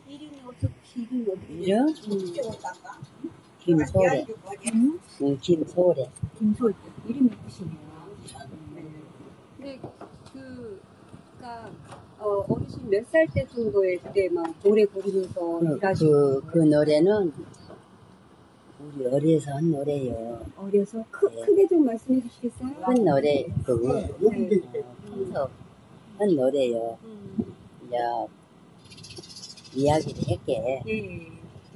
이름이 어떻게 이름이 어떻게? 이름? 김소래. 응, 김소래. 김소래. 이름이 예쁘시네요. 네. 근데 그니까 어르신 몇 살 때 정도에 그때 막 노래 부르면서 일하시고 그 노래는 우리 어려서 한 노래요. 어려서 네. 크게 좀 말씀해 주시겠어요? 한 노래 그거 네. 평소 한 노래요. 이제 이야기를 할게. 예.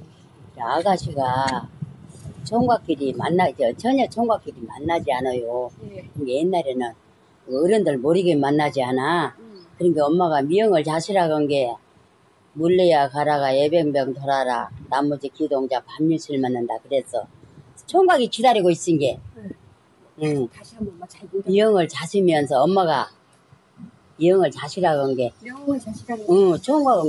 아가씨가 총각끼리 전혀 총각끼리 만나지 않아요. 예. 옛날에는 어른들 모르게 만나지 않아. 그러니까 엄마가 미영을 자시라고 한 게 물레야 가라가 예병병 돌아라 나머지 기동자 밤일술 맞는다 그랬어. 총각이 기다리고 있은 게 응. 다시 한 번만 잘 보자. 미영을 자시면서 엄마가 미영을 자시라고 한 게 미영을 자시라고 응, 총각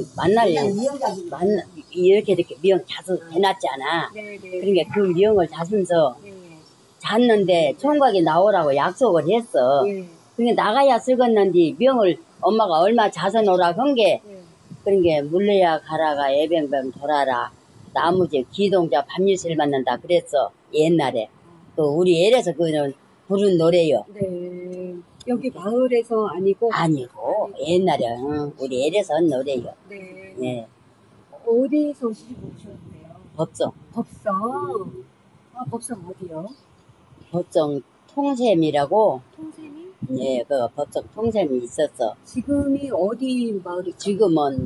이렇게 미영 자서 해놨잖아. 네네. 그러니까 그 미영을 자면서 네. 잤는데 총각이 나오라고 약속을 했어. 네. 그러니까 나가야 쓰겄는데 미영을 엄마가 얼마 자서 놓으라고 한 게 네. 그러니까 물레야 가라가 예병병 돌아라 나무지 기동자 밤일술 맞는다 그랬어 옛날에. 또 우리 애에서 그는 부른 노래요. 네. 여기 마을에서 아니고 옛날에 우리 애에서 한 노래요. 네. 네. 어디서 시집 오셨는데요? 법정. 법성. 아, 법성 어디요? 법정 통샘이라고. 통샘이? 예, 그 법정 통샘이 있었어. 지금이 어디 마을이죠? 지금은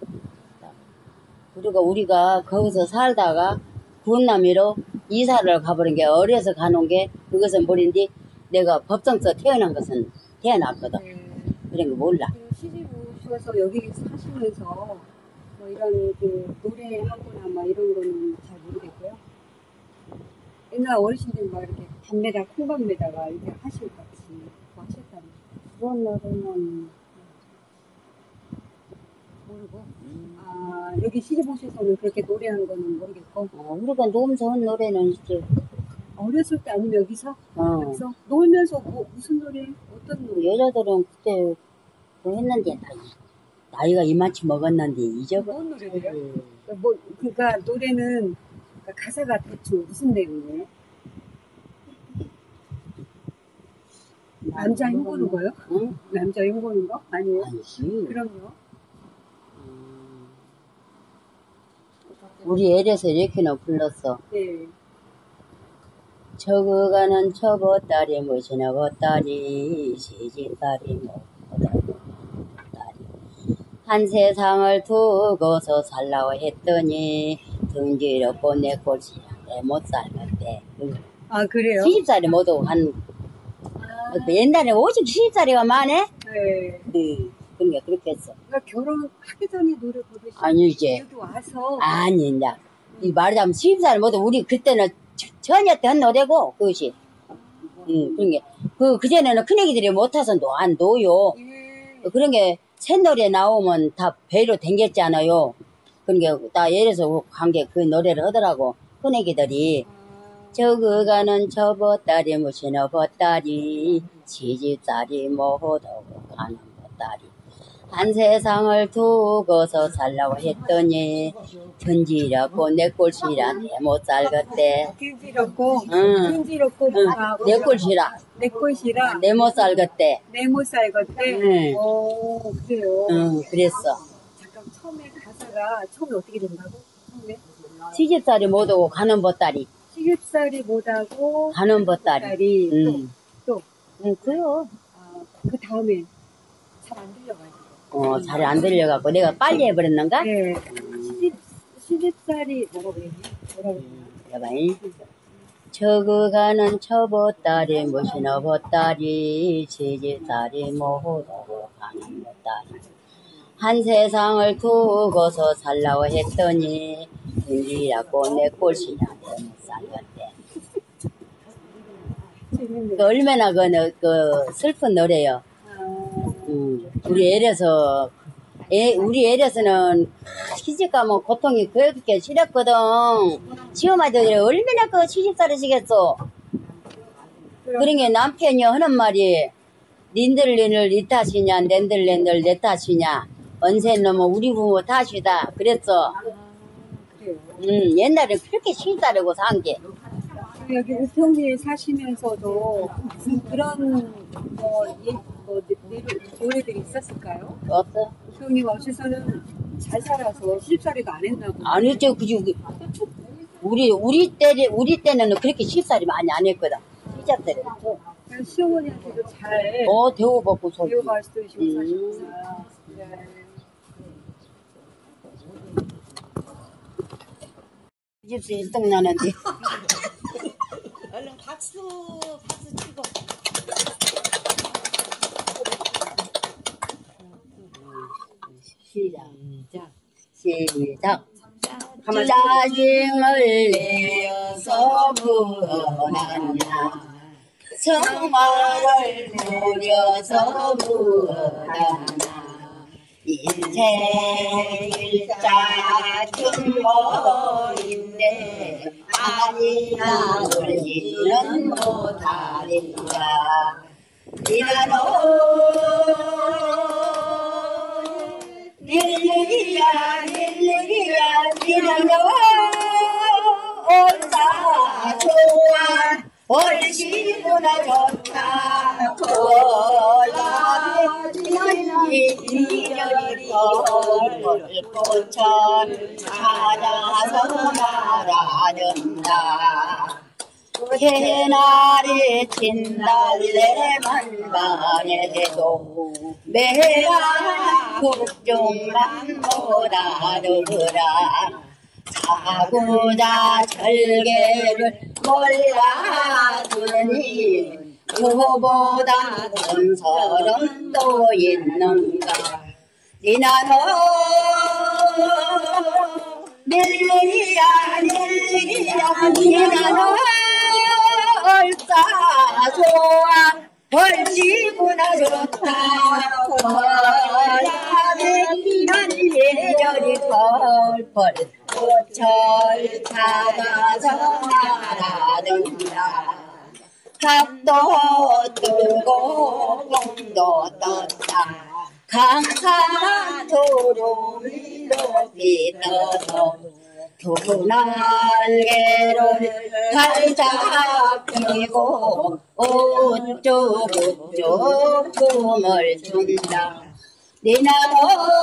그리고 우리가 거기서 살다가 구남이로 이사를 가버린 게 어려서 가는 게 그것은 모른디 내가 법정서 태어난 것은 태어났거든. 네. 그런 거 몰라. 시집 오셔서 여기 사시면서 뭐 이런 그 노래하거나 막 이런 거는 잘 모르겠고요. 옛날 어르신들 막 이렇게 담배다 콩밥에다가 이렇게 하실 같이 뭐 하셨다는 그런 노래는 모르고. 아, 여기 시집 오셔서는 그렇게 노래하는 거는 모르겠고. 우리가 너무 좋은 노래는 이제 어렸을 때 아니면 여기서? 여기서 놀면서 뭐 무슨 노래? 어떤 노래? 여자들은 그때 뭐 했는데 나이가 이만치 먹었는데 잊어버. 뭔 노래예요? 뭐 그러니까 노래는 그러니까 가사가 대충 무슨 내용이에요? 남자 흉보는 거요? 응? 남자 흉보는 거? 아니에요? 아니지. 그럼요. 우리 애에서 이렇게는 불렀어. 네. 저거가는 저보따리 무시나 보따리 시집딸이 못보따리 한 세상을 두고서 살라고 했더니 등지럽고 내 꼴찌야 내 못 살겠대. 아, 그래요? 시집살이 모두 옛날에 오직 시집살이가 많네? 네. 그러니까 그렇게 했어. 그러니까 결혼하기 전에 노래 부르시고 아니지. 여기 와서 아니 이제 이 말하자면 시집살이 모두 우리 그때는 전혀 때 한 노래고 그것이. 그러니까 그전에는 큰애기들이 못 타서 안 놓요. 그런 게 새노래 나오면 다 배로 댕겼잖아요. 그러니까 나 예래서 관계 그 노래를 하더라고. 큰애기들이 저거가는 저 보따리 무시너 보따리 시집살이 못하고 가는 보따리 한 세상을 두고서 살라고 했더니 던지려고 내 꼴시라 내 못 살겠대. 던지렵고 내 꼴시라 내 꼴시라 내 못 살겠대. 내 못 살겠대. 오, 그래요. 그랬어. 잠깐 처음에 가사가 처음에 어떻게 된다고? 처음에 시집살이 못하고 가는 보따리. 시집살이 못하고 가는 보따리. 또. 그래요. 그 다음에 잘 안 들려가지고. 잘 안 들려갖고 내가 빨리 해버렸는가? 네. 시집살이 뭐라고 해야 돼? 여봐잉. 저거가는 저 보따리 무시너 보따리 시집살이 못하고 가는 보따리 한 세상을 두고서 살라고 했더니 등지라고 내 꼴시냐 내 못 살겠대. 얼마나 그 슬픈 노래요. 우리 애에서 우리 애에서는 시집가면 고통이 그렇게 싫었거든. 시어머니들이 얼마나 그 시집살이시겠어. 그러니까 남편이 하는 말이 닌들 니 탓이냐 낸들 내 탓이냐 언제는 뭐 우리 부모 탓이다 그랬어. 그래요. 옛날에 그렇게 신사라고 산 게. 여기 우평리에 사시면서도 그런 노래들이 있었을까요? 없어. 우평리 와셔서는 잘 살아서 시집살이도 안 했나 보네. 안 했죠. 그지. 우리 때는 그렇게 쉽사리 많이 안 했거든. 시작 때는. 그냥 시어머니한테도 잘 대우받고 소리. 배워갈 수도 있고 사셨구나. 네. 집수 일등 나는데. 얼른 박수 치고. 시작. 짜증을 내어서 무엇하냐. 성화를 부려서 무엇하냐. 인생 일자 춘머인데 아니나 울지는 못하리라. 니나노 일일이야 니나노 온다 좋아 얼씨구나 좋다 골라내는 이년이 꽃을 찾아서 날아든다. 개나리 진달래만 반해도 매가 국종만 못알아들으라. 자구자 절개를 몰라주니 그보다 건설은 또 있는가. 니나노 닐리야 니나노 얼싸 좋아 벌지구나 좋다. 벌라면 난 예절이 펄펄 꽃을 찾아서 날아든다. 갑도 뜨고 공도 떴다. 강한 도로미 높이 떠서 두 날개를 활짝 펴고 우쭈우쭈 꿈을 준다. 니나노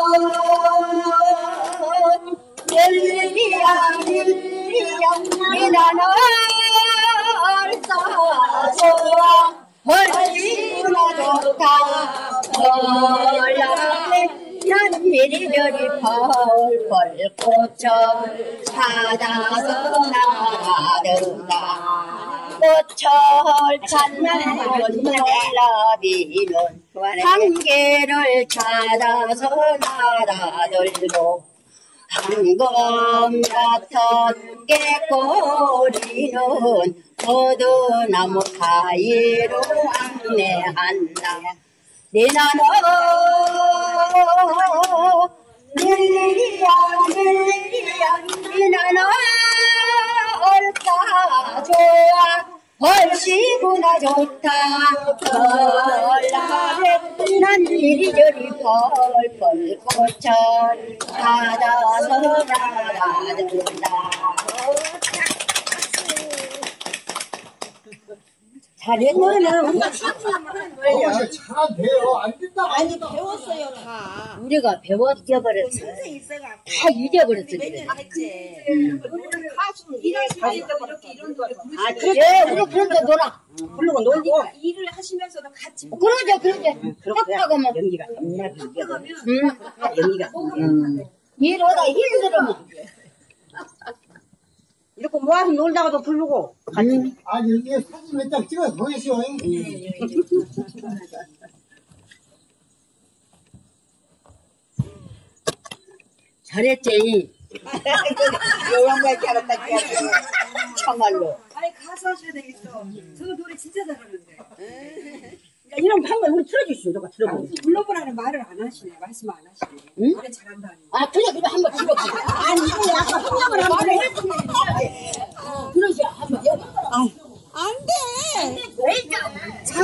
닐리야 니나노 얼싸 좋아 벌지구나 좋다. 벌라네 난 이리저리 펄펄 꽃을 찾아서 날아든다. 꽃을 찾는 몰라비는 한계를 찾아서 날아들고 황금 같은 깨꼬리는 포도나무 사이로 안내한다. 니나노 닐리야 니나노 얼싸 좋아 벌시구나 좋다. 벌라래 난 이리저리 펄펄 꽃을 찾아서 날아든다. 잘했노는 어머니 잘 돼요. 안 된다. 아니 배웠어요 다. 우리가 배워버렸어. 평생 있어가. 다 잊어버렸어. 몇년 했지. 가수 일할 때 이렇게 이런 노래 아 그래 우리 그런데 놀아. 부르고 놀고 일을 하시면서도 같이 그러죠. 딱 하면 연기가 정말 하면 연기가 이러다 힘들으면 이렇게 모아서 놀다가도 부르고. 아니 여기 사진 몇 장 찍어서 보내시오. 잘했지. 요양말 잘했다. 정말로. 아니 가수 하셔야 되겠어. 저 노래 진짜 잘하는데. 이런 방법 우리 틀어주시오. 저거 들어보고. 불러보라는 말을 안 하시네. 말씀 안 하시네. 응? 노래 잘한다니. 아 그래 한번 들어봐. 아니 이거 아까 설명을 한 번 했지.